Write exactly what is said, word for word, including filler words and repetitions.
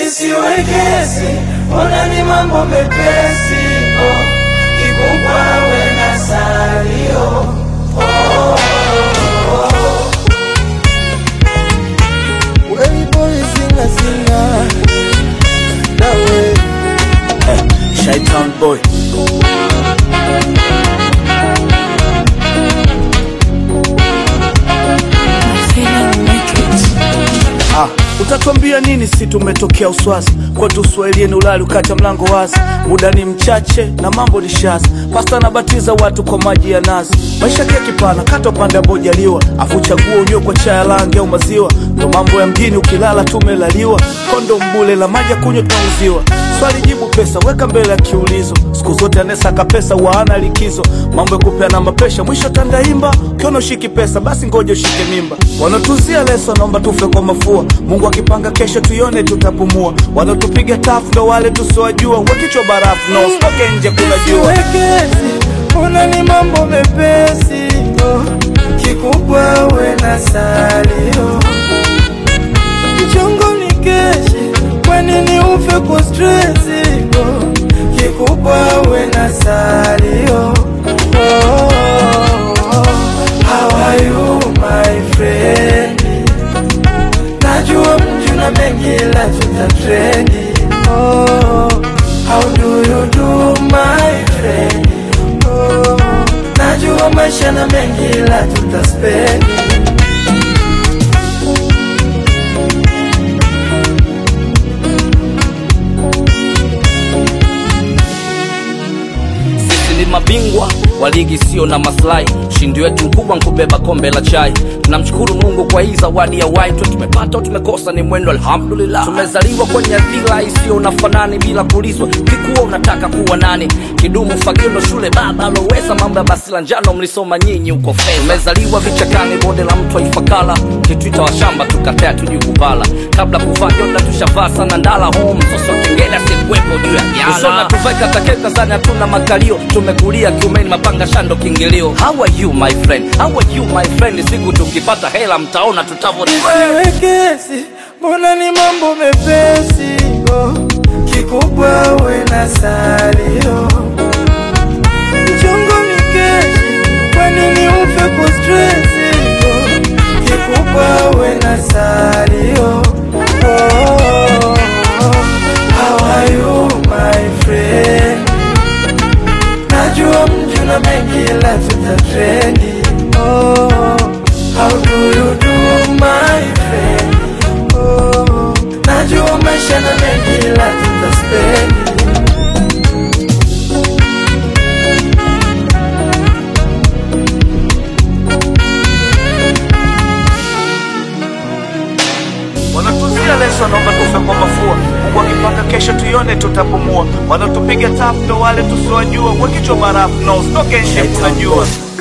isiwekesi, ona ni mambo mepesi. Oh, kikubwa we na salio. Oh, oh, oh. Way boy singa singa that way. Hey, Shaitan boy. Ah, utatuambia nini si tumetokea Uswazi? Kwetu Uswahilini ulali ukacha mlango wazi. Muda ni mchache na mambo ni shazi. Pasta nabatiza watu kwa maji ya nazi. Maisha keki pana kata upande ambojaliwa. Afu chagua unyo kwa chai lange au maziwa. Ndo mambo ya mjini ukilala tumelaliwa. Kondo mbule la maji kunywa tunauziwa. Swali jibu pesa weka mbele ya kiulizo. Siku zote anesaka pesa waana likizo. Mambo ya kupeana mapesha mwisho tandaimba. Ukiona ushiki pesa basi ngoja ushike mimba. Wanatuzia leso naomba tufe kwa mafua. Mungu akipanga kesho tuione tutapumua. Wanatupiga tafu ndo wale tusiwajua. Wakichwa barafu no stoke nje kuna jua. Isiwekesi, ona ni mambo mepesi. Oh, kikubwa we na salio. Mchongo ni keshi, kwa nini ufe kwa stressi? Oh, kikubwa we na salio. Oh, oh, oh. How are you my friend? Najua mjuna mengi la tutatrendi. Oh, how do you do my friend? Oh, najua maisha na mengi la tutaspendi. Ni mabingwa wa ligi sio na maslahi. Ushindi wetu mkubwa nkubeba kombe la chai. Tunamshukuru Mungu kwa hii zawadi ya uhai. Tumepata tumekosa ni mwendo alhamdulillah. Tumezaliwa kwenye dhila isio na fanani bila kulizwa. Kikuwa unataka kuwa nani? Kidumu fagio ndo shule baba aloweza. Mambo ya basi la njano mlisoma nyinyi uko fedha. Tumezaliwa vichakani bonde la mto Ifakala. Kituita wa shamba tukatea tujikupala. Kabla kuvaa joda tushavaa sana ndala home. Soso kengele sikuwepo juu ya jala. Usona tuvaika takeka sana tuna makalio. Tumekulia kiumeni mapanga shando kingilio. How are you my friend? How are you my friend? Siku tukipata hela mtaona tutavyo. Isiwekesi, mbona ni mambo mepesi. Oh, kikubwa we na salio. Mchongo ni keshi, kwa nini ufe kwa stressi? Oh, kikubwa we na salio. Oh, oh, oh. How are you my friend? Najua mjuna mengi la tutatrendi. Oh, how do you do my friend? Oh, najua maisha na mengi la tutaspendi. Wanatuzia leso naomba tufe kwa mafua. Mungu akipanga kesho tuione tutapumua. Wanatupiga tafu ndo wale tusiwajua. Wakichwa barafu no stoke nje kuna jua.